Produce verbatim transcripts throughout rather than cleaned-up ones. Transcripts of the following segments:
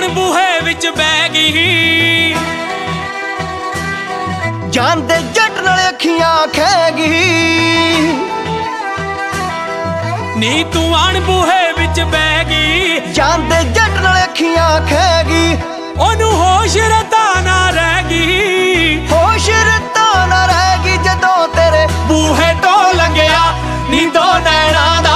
ਆਣ ਬੂਹੇ ਵਿੱਚ ਬਹਿ ਗਈ, ਜਾਂਦੇ ਜੱਟ ਨਾਲ ਅੱਖੀਆਂ ਖਹਿ ਗਈ। ਨੀ ਤੂੰ ਆਣ ਬੂਹੇ ਵਿੱਚ ਬਹਿ ਗਈ, ਜਾਂਦੇ ਜੱਟ ਨਾਲ ਅੱਖੀਆਂ ਖਹਿ ਗਈ। ਉਹਨੂੰ ਹੋਸ਼ ਰਤਾ ਨਾ ਰਹਿ ਗਈ, ਹੋਸ਼ ਰਤਾ ਨਾ ਰਹਿ ਗਈ ਜਦੋਂ ਤੇਰੇ ਬੂਹੇ ਤੋਂ ਲੰਘਿਆ ਨੀ ਦੋ ਨੈਣਾ ਦਾ,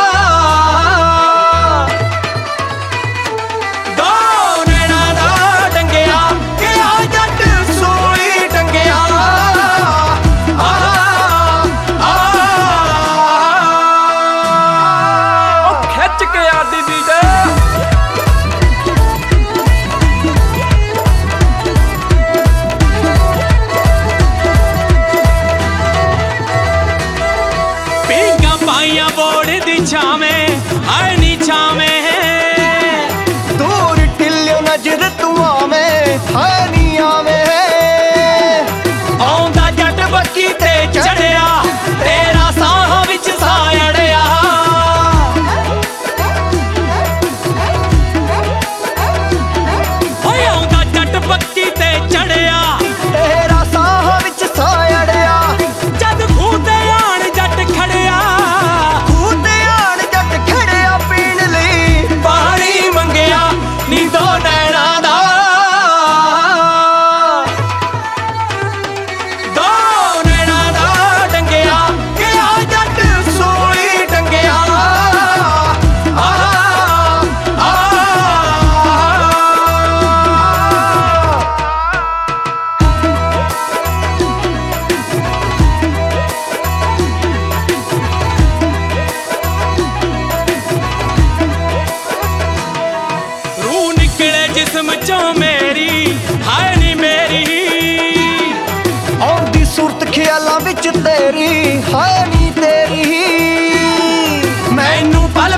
ਦੋ ਨੈਣਾ ਦਾ ਡੰਗਿਆ ਕਿ ਆ ਜੱਟ ਸੂਲੀ ਡੰਗਿਆ। ਆ ਆ ਉਹ ਖਿੱਚ ਕੇ ਆਦੀ ਬੀਜੇ ਪਾਈਆਂ ਬੋੜ ਦੀ ਛਾਵੇਂ ਆਏ ਨੀ ਛਾਵੇਂ, ਦੂਰ ਢਿੱਲਿਓ ਨਜ਼ਰ ਤੂੰ ਆਵੇਂ ਹਾਏ ਨੀ ਆਵੇਂ। ਆਉਂਦਾ ਜੱਟ ਬੱਕੀ ਤੇ ਚੜਿਆ, ਤੇਰਾ ਸਾਹ ਵਿੱਚ ਸਾਹ ਅੜਿਆ। ਓਏ ਆਉਂਦਾ ਜੱਟ ਬੱਕੀ ਤੇ ਚੜਿਆ, ਤੇਰਾ ਸਾਹ ਵਿੱਚ ਸਾਹ ਅੜਿਆ। ਜਦ ਖੂਹ ਤੇ ਆਣ ਜੱਟ ਖੜਿਆ, ਖੂਹ ਤੇ ਆਣ ਜੱਟ ਖੜਿਆ ਪੀਣ ਲਈ ਪਾਣੀ ਮੰਗਿਆ ਨੀ ਦੋ ਨੈਣਾ ਦਾ, ਦੋ ਨੈਣਾ ਦਾ ਡੰਗਿਆ ਕਿ ਆ ਜੱਟ ਸੂਲੀ ਡੰਗਿਆ। ਆ ਆ ਰੂਹ ਨਿਕਲੇ ਜਿਸਮ ਚੋਂ ਮੇਰੀ ਹਾਏ ਨੀ ਮੇਰੀ, ਆਉਂਦੀ ਸੂਰਤ ਖਿਆਲਾਂ ਵਿੱਚ ਤੇਰੀ ਹਾਏ ਨੀ ਤੇਰੀ। ਮੈਨੂੰ